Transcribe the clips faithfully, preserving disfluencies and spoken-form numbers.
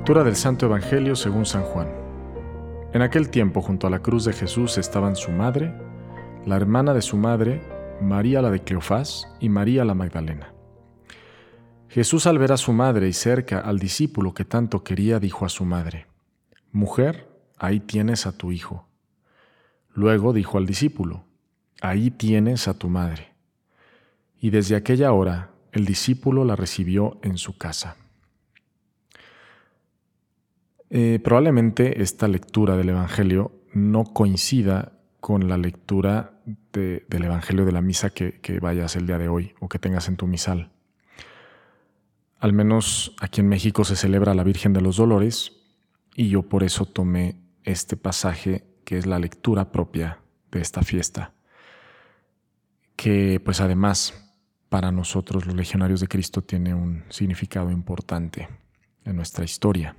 Lectura del Santo Evangelio según San Juan. En aquel tiempo, junto a la cruz de Jesús estaban su madre, la hermana de su madre, María la de Cleofás y María la Magdalena. Jesús, al ver a su madre y cerca al discípulo que tanto quería, dijo a su madre: «Mujer, ahí tienes a tu hijo». Luego dijo al discípulo: «Ahí tienes a tu madre». Y desde aquella hora el discípulo la recibió en su casa. Eh, probablemente esta lectura del Evangelio no coincida con la lectura de, del Evangelio de la misa que, que vayas el día de hoy o que tengas en tu misal. Al menos aquí en México se celebra la Virgen de los Dolores y yo por eso tomé este pasaje que es la lectura propia de esta fiesta, que pues además para nosotros los legionarios de Cristo tiene un significado importante en nuestra historia.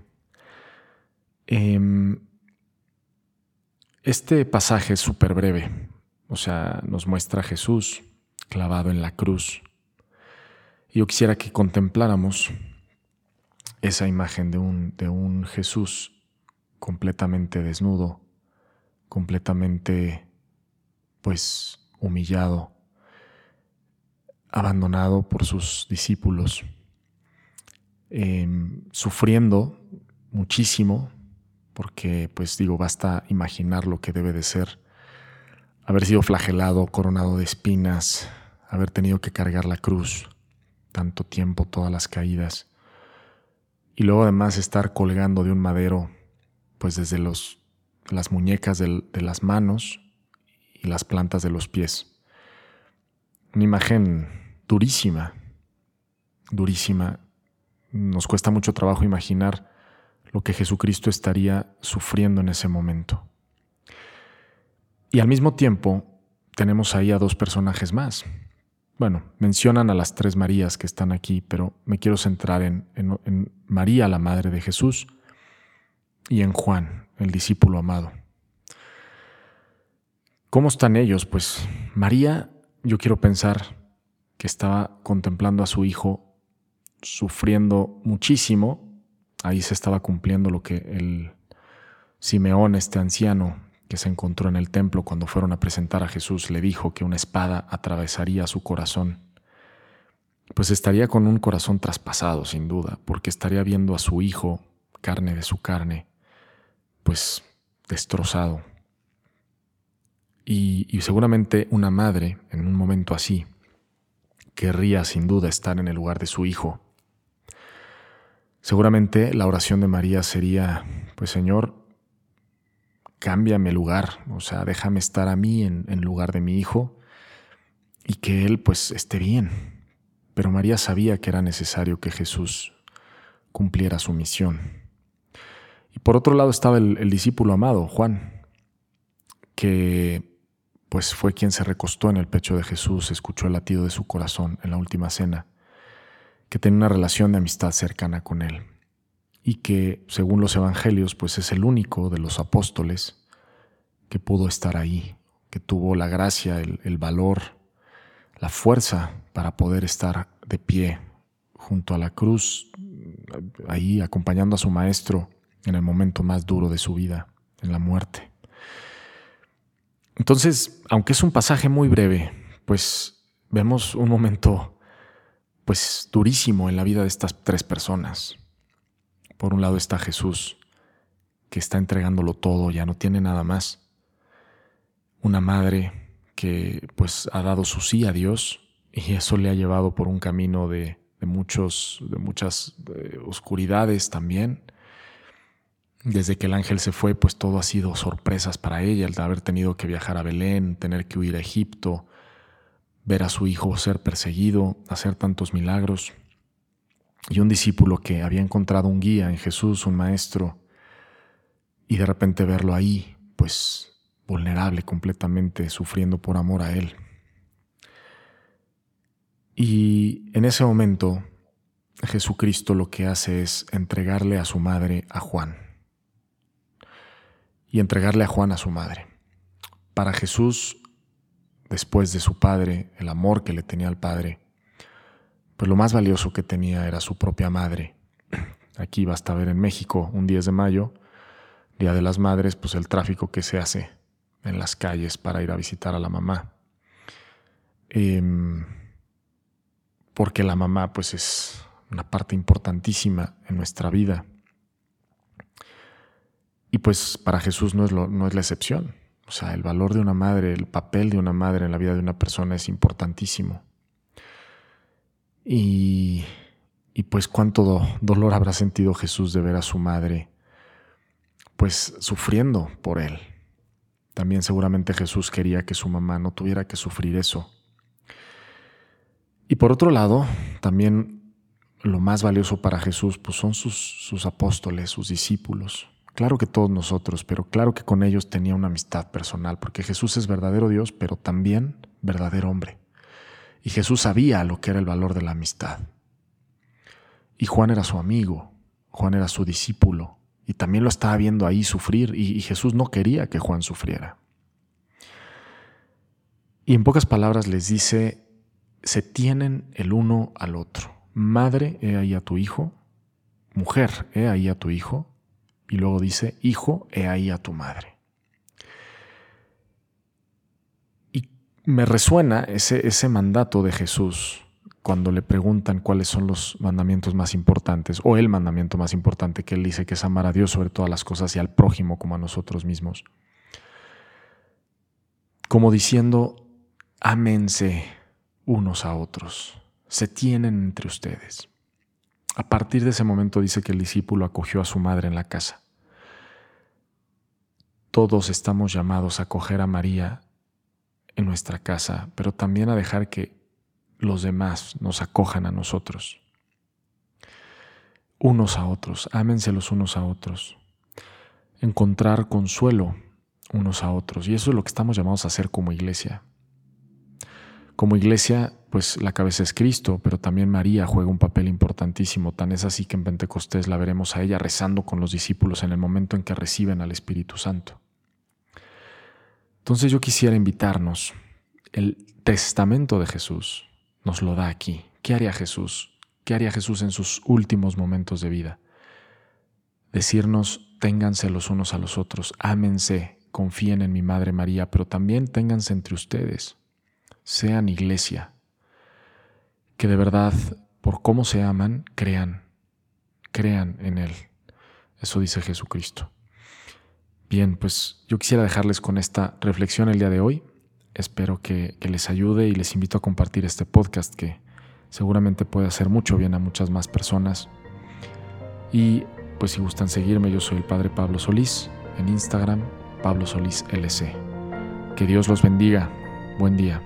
Este pasaje es súper breve, o sea, nos muestra a Jesús clavado en la cruz. Y yo quisiera que contempláramos esa imagen de un, de un Jesús completamente desnudo, completamente, pues, humillado, abandonado por sus discípulos, eh, sufriendo muchísimo. Porque, pues digo, basta imaginar lo que debe de ser haber sido flagelado, coronado de espinas, haber tenido que cargar la cruz tanto tiempo, todas las caídas, y luego además estar colgando de un madero, pues desde los, las muñecas del, de las manos y las plantas de los pies. Una imagen durísima, durísima. Nos cuesta mucho trabajo imaginar lo que Jesucristo estaría sufriendo en ese momento. Y al mismo tiempo tenemos ahí a dos personajes más. Bueno, mencionan a las tres Marías que están aquí, pero me quiero centrar en, en, en María, la madre de Jesús, y en Juan, el discípulo amado. ¿Cómo están ellos? Pues María, yo quiero pensar que estaba contemplando a su hijo sufriendo muchísimo. Ahí se estaba cumpliendo lo que el Simeón, este anciano que se encontró en el templo cuando fueron a presentar a Jesús, le dijo que una espada atravesaría su corazón. Pues estaría con un corazón traspasado, sin duda, porque estaría viendo a su hijo, carne de su carne, pues destrozado. Y, y seguramente una madre, en un momento así, querría sin duda estar en el lugar de su hijo. Seguramente la oración de María sería: pues Señor, cámbiame el lugar, o sea, déjame estar a mí en, en lugar de mi hijo y que él pues esté bien. Pero María sabía que era necesario que Jesús cumpliera su misión. Y por otro lado estaba el, el discípulo amado, Juan, que pues fue quien se recostó en el pecho de Jesús, escuchó el latido de su corazón en la última cena, que tenía una relación de amistad cercana con él y que, según los evangelios, pues es el único de los apóstoles que pudo estar ahí, que tuvo la gracia, el, el valor, la fuerza para poder estar de pie junto a la cruz, ahí acompañando a su maestro en el momento más duro de su vida, en la muerte. Entonces, aunque es un pasaje muy breve, pues vemos un momento pues durísimo en la vida de estas tres personas. Por un lado está Jesús, que está entregándolo todo, ya no tiene nada más. Una madre que pues ha dado su sí a Dios y eso le ha llevado por un camino de, de, muchos, de muchas de oscuridades también. Desde que el ángel se fue, pues todo ha sido sorpresas para ella, el haber tenido que viajar a Belén, tener que huir a Egipto, ver a su hijo ser perseguido, hacer tantos milagros, y un discípulo que había encontrado un guía en Jesús, un maestro, y de repente verlo ahí, pues vulnerable completamente, sufriendo por amor a él. Y en ese momento, Jesucristo lo que hace es entregarle a su madre a Juan, y entregarle a Juan a su madre. Para Jesús, después de su padre, el amor que le tenía al padre, pues lo más valioso que tenía era su propia madre, Aquí basta ver en México un diez de mayo, Día de las Madres, pues el tráfico que se hace en las calles para ir a visitar a la mamá. Eh, porque la mamá pues es una parte importantísima en nuestra vida. Y pues para Jesús no es, lo, no es la excepción. O sea, el valor de una madre, el papel de una madre en la vida de una persona es importantísimo. Y, y pues cuánto do, dolor habrá sentido Jesús de ver a su madre pues sufriendo por él. También seguramente Jesús quería que su mamá no tuviera que sufrir eso. Y por otro lado, también lo más valioso para Jesús pues son sus, sus apóstoles, sus discípulos. Claro que todos nosotros, pero claro que con ellos tenía una amistad personal, porque Jesús es verdadero Dios, pero también verdadero hombre. Y Jesús sabía lo que era el valor de la amistad. Y Juan era su amigo, Juan era su discípulo, y también lo estaba viendo ahí sufrir, y, y Jesús no quería que Juan sufriera. Y en pocas palabras les dice, se tienen el uno al otro. Madre, he ahí a tu hijo. Mujer, he ahí a tu hijo. Y luego dice, hijo, he ahí a tu madre. Y me resuena ese, ese mandato de Jesús cuando le preguntan cuáles son los mandamientos más importantes, o el mandamiento más importante que él dice, que es amar a Dios sobre todas las cosas y al prójimo como a nosotros mismos. Como diciendo, ámense unos a otros, se tienen entre ustedes. A partir de ese momento dice que el discípulo acogió a su madre en la casa. Todos estamos llamados a acoger a María en nuestra casa, pero también a dejar que los demás nos acojan a nosotros. Unos a otros, ámense los unos a otros. Encontrar consuelo unos a otros. Y eso es lo que estamos llamados a hacer como iglesia. Como iglesia, pues la cabeza es Cristo, pero también María juega un papel importantísimo. Tan es así que en Pentecostés la veremos a ella rezando con los discípulos en el momento en que reciben al Espíritu Santo. Entonces yo quisiera invitarnos. El testamento de Jesús nos lo da aquí. ¿Qué haría Jesús? ¿Qué haría Jesús en sus últimos momentos de vida? Decirnos, ténganse los unos a los otros, ámense, confíen en mi Madre María, pero también ténganse entre ustedes. Sean iglesia, que de verdad, por cómo se aman, crean, crean en Él. Eso dice Jesucristo. Bien, pues yo quisiera dejarles con esta reflexión el día de hoy. Espero que, que les ayude y les invito a compartir este podcast que seguramente puede hacer mucho bien a muchas más personas. Y pues si gustan seguirme, yo soy el Padre Pablo Solís, en Instagram, Pablo Solís L C. Que Dios los bendiga. Buen día.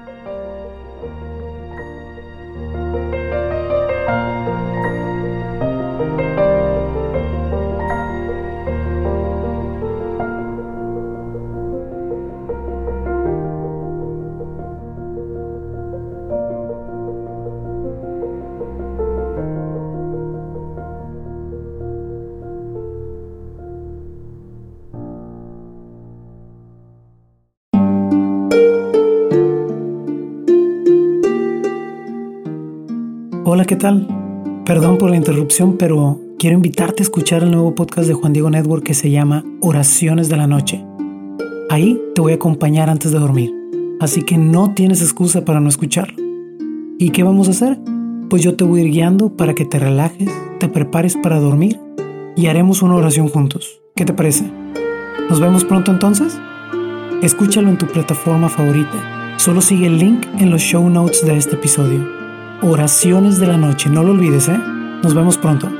Hola, ¿qué tal? Perdón por la interrupción, pero quiero invitarte a escuchar el nuevo podcast de Juan Diego Network que se llama Oraciones de la Noche. Ahí te voy a acompañar antes de dormir, así que no tienes excusa para no escucharlo. ¿Y qué vamos a hacer? Pues yo te voy a ir guiando para que te relajes, te prepares para dormir y haremos una oración juntos. ¿Qué te parece? ¿Nos vemos pronto entonces? Escúchalo en tu plataforma favorita. Solo sigue el link en los show notes de este episodio. Oraciones de la Noche, no lo olvides, ¿eh? Nos vemos pronto.